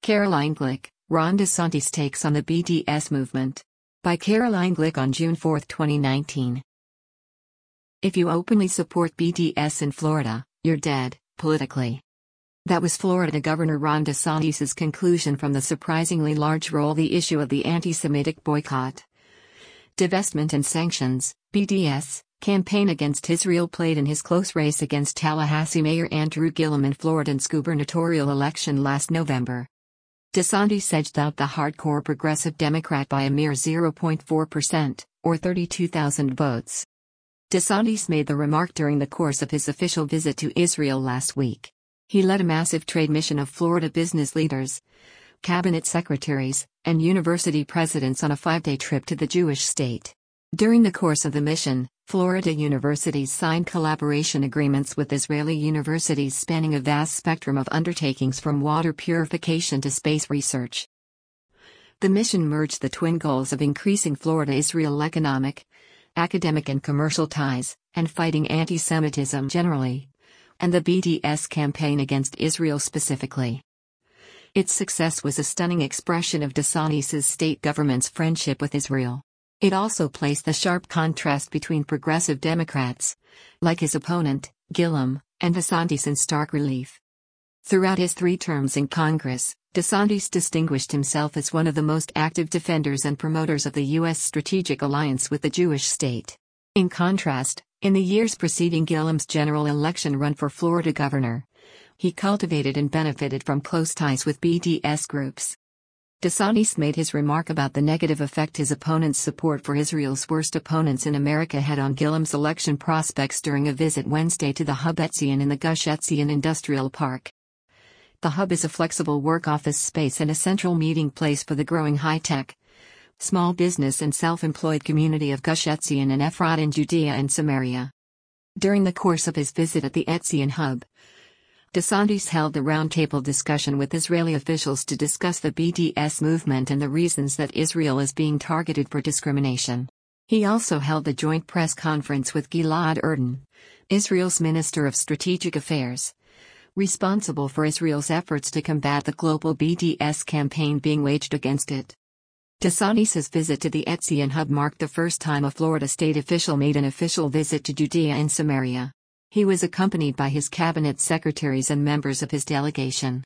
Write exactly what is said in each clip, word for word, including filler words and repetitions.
Caroline Glick, Ron DeSantis takes on the B D S movement. By Caroline Glick on June fourth, twenty nineteen. If you openly support B D S in Florida, you're dead, politically. That was Florida Governor Ron DeSantis' conclusion from the surprisingly large role the issue of the anti-Semitic boycott, divestment and sanctions, B D S, campaign against Israel played in his close race against Tallahassee Mayor Andrew Gillum in Florida's gubernatorial election last November. DeSantis edged out the hardcore progressive Democrat by a mere zero point four percent, or thirty-two thousand votes. DeSantis made the remark during the course of his official visit to Israel last week. He led a massive trade mission of Florida business leaders, cabinet secretaries, and university presidents on a five-day trip to the Jewish state. During the course of the mission, Florida universities signed collaboration agreements with Israeli universities spanning a vast spectrum of undertakings from water purification to space research. The mission merged the twin goals of increasing Florida-Israel economic, academic and commercial ties, and fighting anti-Semitism generally, and the B D S campaign against Israel specifically. Its success was a stunning expression of DeSantis' state government's friendship with Israel. It also placed the sharp contrast between progressive Democrats, like his opponent, Gillum, and DeSantis in stark relief. Throughout his three terms in Congress, DeSantis distinguished himself as one of the most active defenders and promoters of the U S strategic alliance with the Jewish state. In contrast, in the years preceding Gillum's general election run for Florida governor, he cultivated and benefited from close ties with B D S groups. DeSantis made his remark about the negative effect his opponent's support for Israel's worst opponents in America had on Gillum's election prospects during a visit Wednesday to the Hub Etzion in the Gush Etzion Industrial Park. The Hub is a flexible work office space and a central meeting place for the growing high-tech, small business and self-employed community of Gush Etzion and Ephrat in Judea and Samaria. During the course of his visit at the Etzion Hub, DeSantis held the roundtable discussion with Israeli officials to discuss the B D S movement and the reasons that Israel is being targeted for discrimination. He also held a joint press conference with Gilad Erdan, Israel's Minister of Strategic Affairs, responsible for Israel's efforts to combat the global B D S campaign being waged against it. DeSantis' visit to the Etzion Hub marked the first time a Florida state official made an official visit to Judea and Samaria. He was accompanied by his cabinet secretaries and members of his delegation.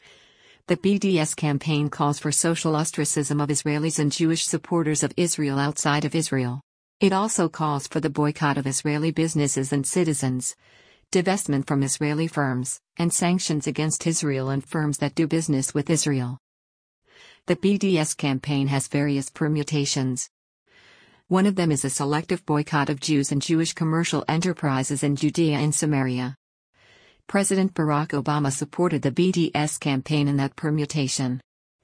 The B D S campaign calls for social ostracism of Israelis and Jewish supporters of Israel outside of Israel. It also calls for the boycott of Israeli businesses and citizens, divestment from Israeli firms, and sanctions against Israel and firms that do business with Israel. The B D S campaign has various permutations. One of them is a selective boycott of Jews and Jewish commercial enterprises in Judea and Samaria. President Barack Obama supported the B D S campaign in that permutation.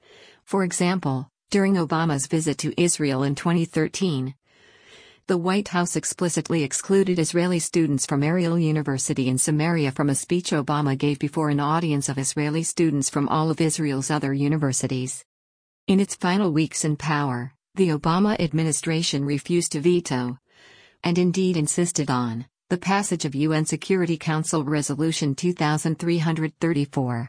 For example, during Obama's visit to Israel in twenty thirteen, the White House explicitly excluded Israeli students from Ariel University in Samaria from a speech Obama gave before an audience of Israeli students from all of Israel's other universities. In its final weeks in power, the Obama administration refused to veto, and indeed insisted on, the passage of U N Security Council Resolution two thousand three hundred thirty-four.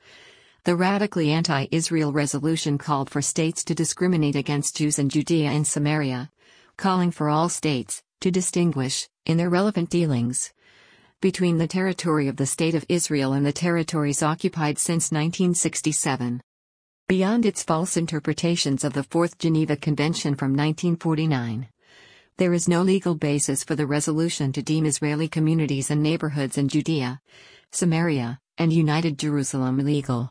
The radically anti-Israel resolution called for states to discriminate against Jews in Judea and Samaria, calling for all states to distinguish, in their relevant dealings, between the territory of the State of Israel and the territories occupied since nineteen sixty-seven. Beyond its false interpretations of the Fourth Geneva Convention from nineteen forty-nine, there is no legal basis for the resolution to deem Israeli communities and neighborhoods in Judea, Samaria, and United Jerusalem illegal.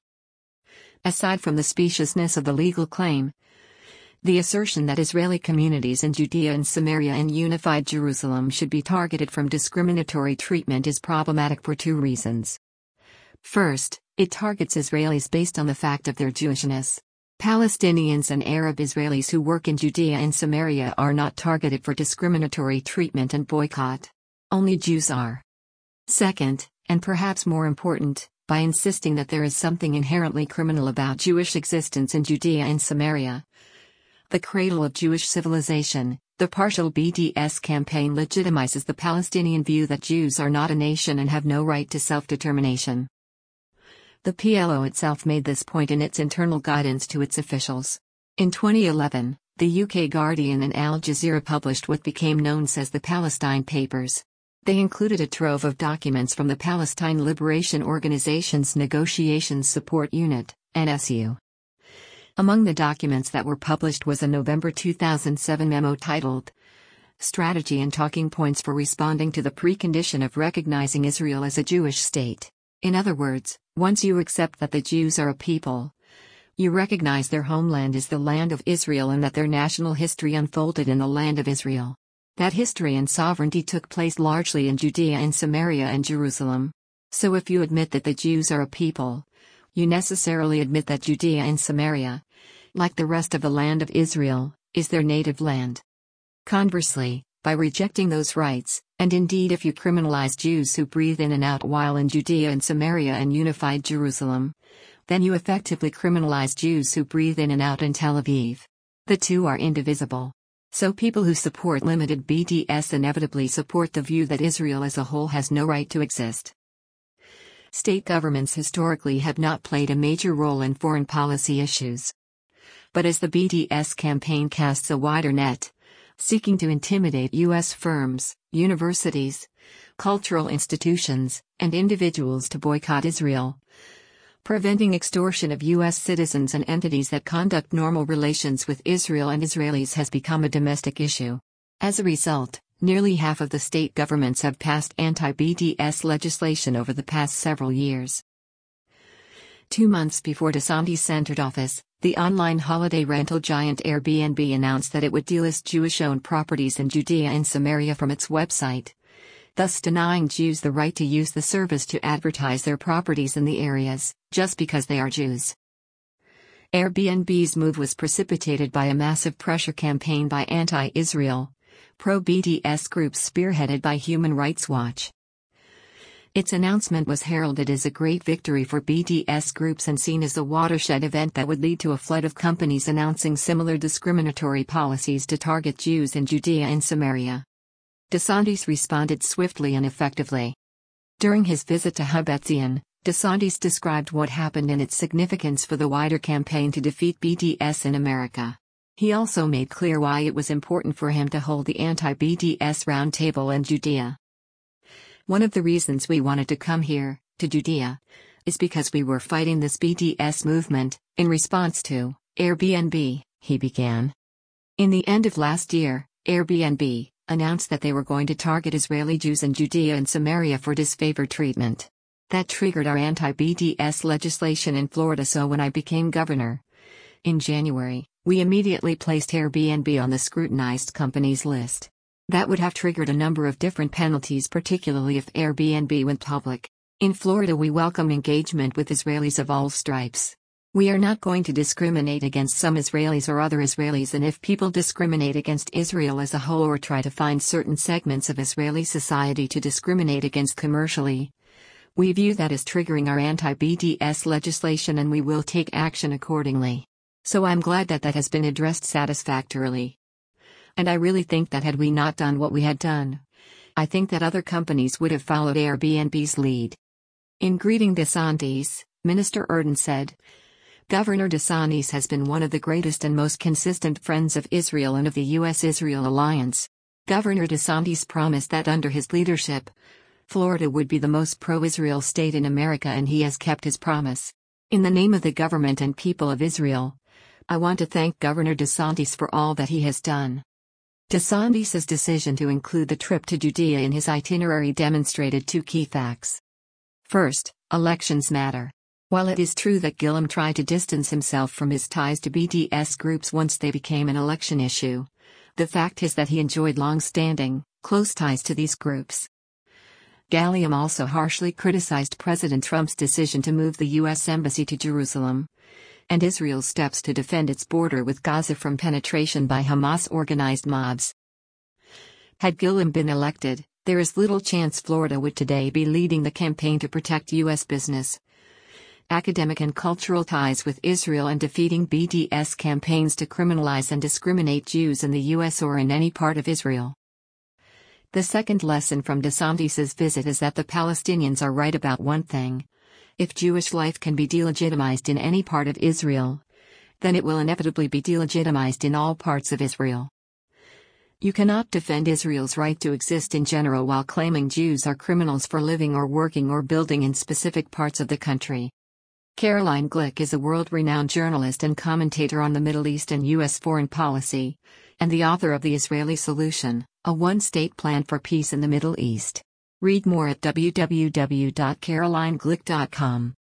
Aside from the speciousness of the legal claim, the assertion that Israeli communities in Judea and Samaria and Unified Jerusalem should be targeted from discriminatory treatment is problematic for two reasons. First, it targets Israelis based on the fact of their Jewishness. Palestinians and Arab Israelis who work in Judea and Samaria are not targeted for discriminatory treatment and boycott. Only Jews are. Second, and perhaps more important, by insisting that there is something inherently criminal about Jewish existence in Judea and Samaria, the cradle of Jewish civilization, the partial B D S campaign legitimizes the Palestinian view that Jews are not a nation and have no right to self-determination. The P L O itself made this point in its internal guidance to its officials. In twenty eleven, the U K Guardian and Al Jazeera published what became known as the Palestine Papers. They included a trove of documents from the Palestine Liberation Organization's Negotiations Support Unit, N S U. Among the documents that were published was a November two thousand seven memo titled Strategy and Talking Points for Responding to the Precondition of Recognizing Israel as a Jewish State. In other words, once you accept that the Jews are a people, you recognize their homeland is the land of Israel and that their national history unfolded in the land of Israel. That history and sovereignty took place largely in Judea and Samaria and Jerusalem. So if you admit that the Jews are a people, you necessarily admit that Judea and Samaria, like the rest of the land of Israel, is their native land. Conversely, by rejecting those rights, and indeed if you criminalize Jews who breathe in and out while in Judea and Samaria and unified Jerusalem, then you effectively criminalize Jews who breathe in and out in Tel Aviv. The two are indivisible. So people who support limited B D S inevitably support the view that Israel as a whole has no right to exist. State governments historically have not played a major role in foreign policy issues. But as the B D S campaign casts a wider net, seeking to intimidate U S firms, universities, cultural institutions, and individuals to boycott Israel, preventing extortion of U S citizens and entities that conduct normal relations with Israel and Israelis has become a domestic issue. As a result, nearly half of the state governments have passed anti-B D S legislation over the past several years. Two months before DeSantis entered office, the online holiday rental giant Airbnb announced that it would delist Jewish-owned properties in Judea and Samaria from its website, thus denying Jews the right to use the service to advertise their properties in the areas, just because they are Jews. Airbnb's move was precipitated by a massive pressure campaign by anti-Israel, pro-B D S groups spearheaded by Human Rights Watch. Its announcement was heralded as a great victory for B D S groups and seen as a watershed event that would lead to a flood of companies announcing similar discriminatory policies to target Jews in Judea and Samaria. DeSantis responded swiftly and effectively. During his visit to Hebetzion, DeSantis described what happened and its significance for the wider campaign to defeat B D S in America. He also made clear why it was important for him to hold the anti-B D S roundtable in Judea. One of the reasons we wanted to come here, to Judea, is because we were fighting this B D S movement, in response to Airbnb, he began. In the end of last year, Airbnb announced that they were going to target Israeli Jews in Judea and Samaria for disfavored treatment. That triggered our anti-B D S legislation in Florida, so when I became governor in January, we immediately placed Airbnb on the scrutinized companies list. That would have triggered a number of different penalties, particularly if Airbnb went public. In Florida, we welcome engagement with Israelis of all stripes. We are not going to discriminate against some Israelis or other Israelis, and if people discriminate against Israel as a whole or try to find certain segments of Israeli society to discriminate against commercially, we view that as triggering our anti-B D S legislation and we will take action accordingly. So I'm glad that that has been addressed satisfactorily. And I really think that had we not done what we had done, I think that other companies would have followed Airbnb's lead. In greeting DeSantis, Minister Erdogan said, Governor DeSantis has been one of the greatest and most consistent friends of Israel and of the U S Israel alliance. Governor DeSantis promised that under his leadership, Florida would be the most pro-Israel state in America, and he has kept his promise. In the name of the government and people of Israel, I want to thank Governor DeSantis for all that he has done. DeSantis' decision to include the trip to Judea in his itinerary demonstrated two key facts. First, elections matter. While it is true that Gillum tried to distance himself from his ties to B D S groups once they became an election issue, the fact is that he enjoyed long-standing, close ties to these groups. Gillum also harshly criticized President Trump's decision to move the U S Embassy to Jerusalem, and Israel's steps to defend its border with Gaza from penetration by Hamas-organized mobs. Had Gillum been elected, there is little chance Florida would today be leading the campaign to protect U S business, academic and cultural ties with Israel and defeating B D S campaigns to criminalize and discriminate Jews in the U S or in any part of Israel. The second lesson from DeSantis' visit is that the Palestinians are right about one thing: If Jewish life can be delegitimized in any part of Israel, then it will inevitably be delegitimized in all parts of Israel. You cannot defend Israel's right to exist in general while claiming Jews are criminals for living or working or building in specific parts of the country. Caroline Glick is a world-renowned journalist and commentator on the Middle East and U S foreign policy, and the author of The Israeli Solution, a one-state plan for peace in the Middle East. Read more at w w w dot caroline glick dot com.